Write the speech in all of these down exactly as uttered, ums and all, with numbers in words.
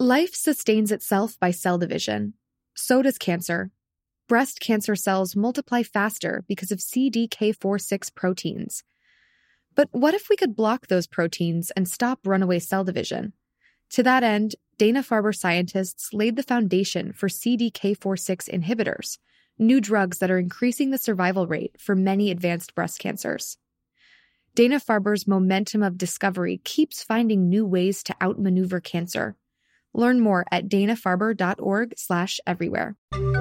Life sustains itself by cell division. So does cancer. Breast cancer cells multiply faster because of C D K four six proteins. But what if we could block those proteins and stop runaway cell division? To that end, Dana-Farber scientists laid the foundation for C D K four six inhibitors, new drugs that are increasing the survival rate for many advanced breast cancers. Dana-Farber's momentum of discovery keeps finding new ways to outmaneuver cancer. Learn more at dana-farber.org slash everywhere.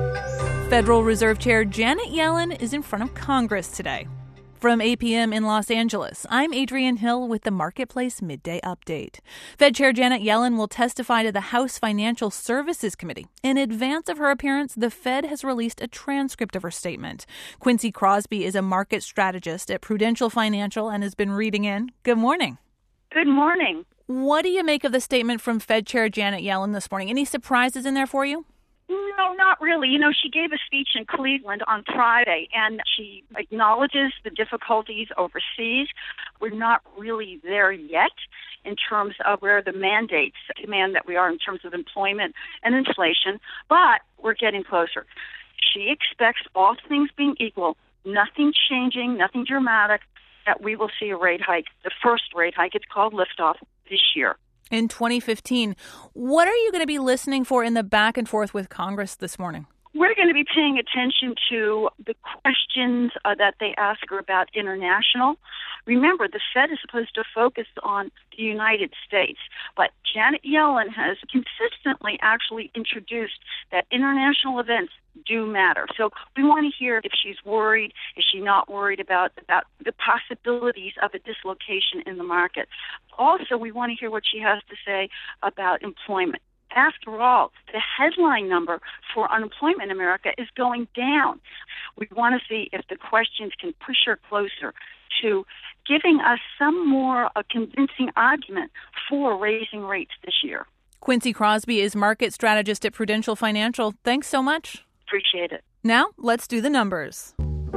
Federal Reserve Chair Janet Yellen is in front of Congress today. From eight p.m. in Los Angeles, I'm Adrienne Hill with the Marketplace Midday Update. Fed Chair Janet Yellen will testify to the House Financial Services Committee. In advance of her appearance, the Fed has released a transcript of her statement. Quincy Crosby is a market strategist at Prudential Financial and has been reading in. Good morning. Good morning. What do you make of the statement from Fed Chair Janet Yellen this morning? Any surprises in there for you? No, not really. You know, she gave a speech in Cleveland on Friday, and she acknowledges the difficulties overseas. We're not really there yet in terms of where the mandates demand that we are in terms of employment and inflation, but we're getting closer. She expects, all things being equal, nothing changing, nothing dramatic, that we will see a rate hike, the first rate hike. It's called liftoff this year. In twenty fifteen, what are you going to be listening for in the back and forth with Congress this morning? We're going to be paying attention to the questions uh, that they ask her about international. Remember, the Fed is supposed to focus on the United States, but Janet Yellen has consistently actually introduced that international events do matter. So we want to hear if she's worried, is she not worried about, about the possibilities of a dislocation in the market. Also, we want to hear what she has to say about employment. After all, the headline number for unemployment in America is going down. We want to see if the questions can push her closer to giving us some more a convincing argument for raising rates this year. Quincy Crosby is market strategist at Prudential Financial. Thanks so much. Appreciate it. Now, let's do the numbers.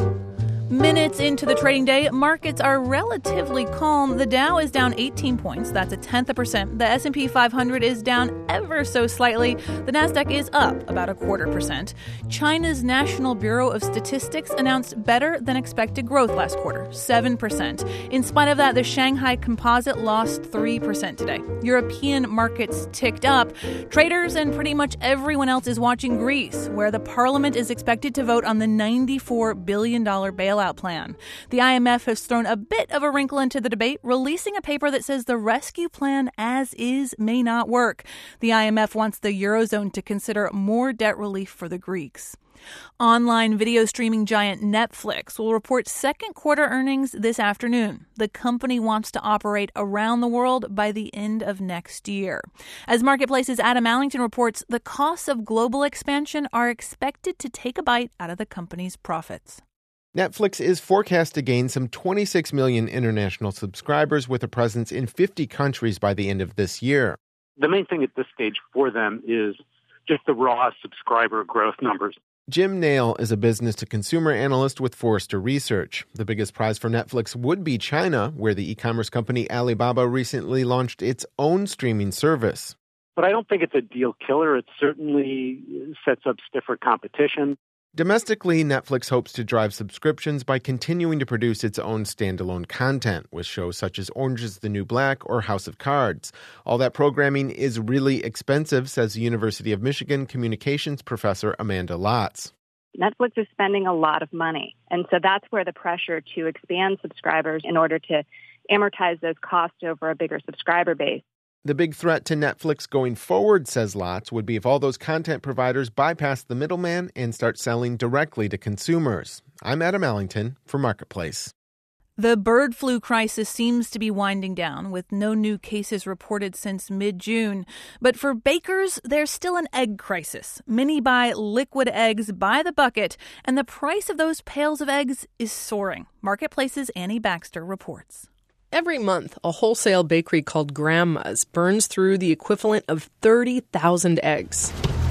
Minutes into the trading day, markets are relatively calm. The Dow is down eighteen points. That's a tenth of a percent. The S and P five hundred is down ever so slightly. The Nasdaq is up about a quarter percent. China's National Bureau of Statistics announced better than expected growth last quarter, seven percent. In spite of that, the Shanghai Composite lost three percent today. European markets ticked up. Traders and pretty much everyone else is watching Greece, where the parliament is expected to vote on the ninety-four billion dollars bailout plan. The I M F has thrown a bit of a wrinkle into the debate, releasing a paper that says the rescue plan as is may not work. The I M F wants the Eurozone to consider more debt relief for the Greeks. Online video streaming giant Netflix will report second quarter earnings this afternoon. The company wants to operate around the world by the end of next year. As Marketplace's Adam Allington reports, the costs of global expansion are expected to take a bite out of the company's profits. Netflix is forecast to gain some twenty-six million international subscribers with a presence in fifty countries by the end of this year. The main thing at this stage for them is just the raw subscriber growth numbers. Jim Nail is a business-to-consumer analyst with Forrester Research. The biggest prize for Netflix would be China, where the e-commerce company Alibaba recently launched its own streaming service. But I don't think it's a deal killer. It certainly sets up stiffer competition. Domestically, Netflix hopes to drive subscriptions by continuing to produce its own standalone content, with shows such as Orange is the New Black or House of Cards. All that programming is really expensive, says the University of Michigan communications professor Amanda Lotz. Netflix is spending a lot of money, and so that's where the pressure to expand subscribers in order to amortize those costs over a bigger subscriber base. The big threat to Netflix going forward, says Lotz, would be if all those content providers bypass the middleman and start selling directly to consumers. I'm Adam Allington for Marketplace. The bird flu crisis seems to be winding down, with no new cases reported since mid-June. But for bakers, there's still an egg crisis. Many buy liquid eggs by the bucket, and the price of those pails of eggs is soaring. Marketplace's Annie Baxter reports. Every month, a wholesale bakery called Grandma's burns through the equivalent of thirty thousand eggs.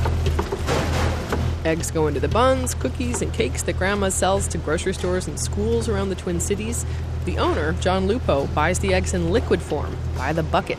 Eggs go into the buns, cookies, and cakes that Grandma sells to grocery stores and schools around the Twin Cities. The owner, John Lupo, buys the eggs in liquid form by the bucket.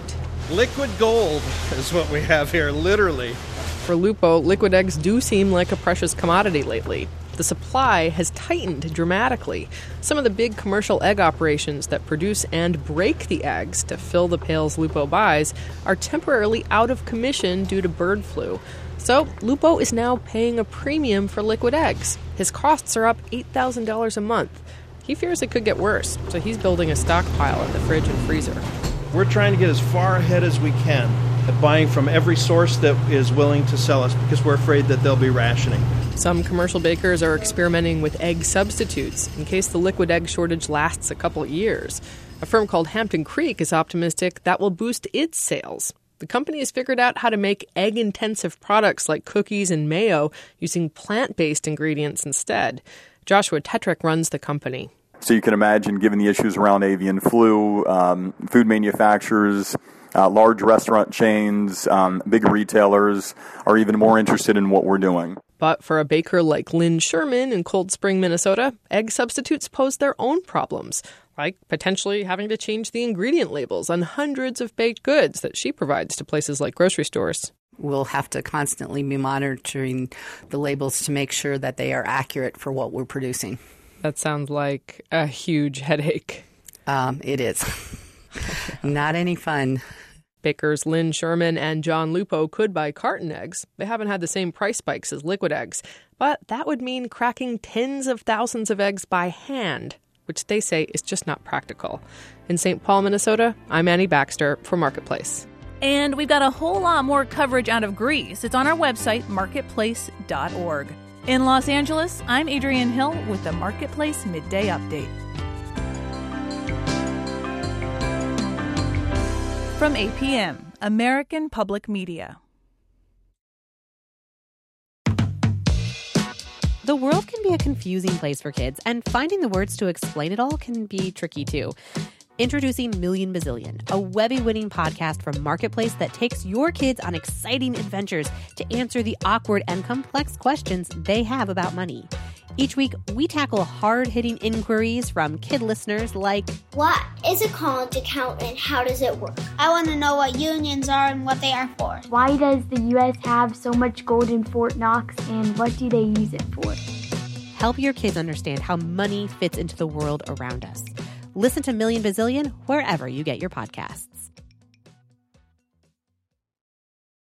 Liquid gold is what we have here, literally. For Lupo, liquid eggs do seem like a precious commodity lately. The supply has tightened dramatically. Some of the big commercial egg operations that produce and break the eggs to fill the pails Lupo buys are temporarily out of commission due to bird flu. So Lupo is now paying a premium for liquid eggs. His costs are up eight thousand dollars a month. He fears it could get worse, so he's building a stockpile in the fridge and freezer. We're trying to get as far ahead as we can at buying from every source that is willing to sell us because we're afraid that they'll be rationing. Some commercial bakers are experimenting with egg substitutes in case the liquid egg shortage lasts a couple years. A firm called Hampton Creek is optimistic that will boost its sales. The company has figured out how to make egg-intensive products like cookies and mayo using plant-based ingredients instead. Joshua Tetrick runs the company. So you can imagine, given the issues around avian flu, um, food manufacturers, uh, large restaurant chains, um, big retailers are even more interested in what we're doing. But for a baker like Lynn Sherman in Cold Spring, Minnesota, egg substitutes pose their own problems, like potentially having to change the ingredient labels on hundreds of baked goods that she provides to places like grocery stores. We'll have to constantly be monitoring the labels to make sure that they are accurate for what we're producing. That sounds like a huge headache. Um, it is. Not any fun. Bakers Lynn Sherman and John Lupo could buy carton eggs. They haven't had the same price spikes as liquid eggs. But that would mean cracking tens of thousands of eggs by hand, which they say is just not practical. In Saint Paul, Minnesota, I'm Annie Baxter for Marketplace. And we've got a whole lot more coverage out of Greece. It's on our website, marketplace dot org. In Los Angeles, I'm Adrienne Hill with the Marketplace Midday Update. From A P M, American Public Media. The world can be a confusing place for kids, and finding the words to explain it all can be tricky too. Introducing Million Bazillion, a Webby-winning podcast from Marketplace that takes your kids on exciting adventures to answer the awkward and complex questions they have about money. Each week, we tackle hard-hitting inquiries from kid listeners like, what is a college account and how does it work? I want to know what unions are and what they are for. Why does the U S have so much gold in Fort Knox and what do they use it for? Help your kids understand how money fits into the world around us. Listen to Million Bazillion wherever you get your podcasts.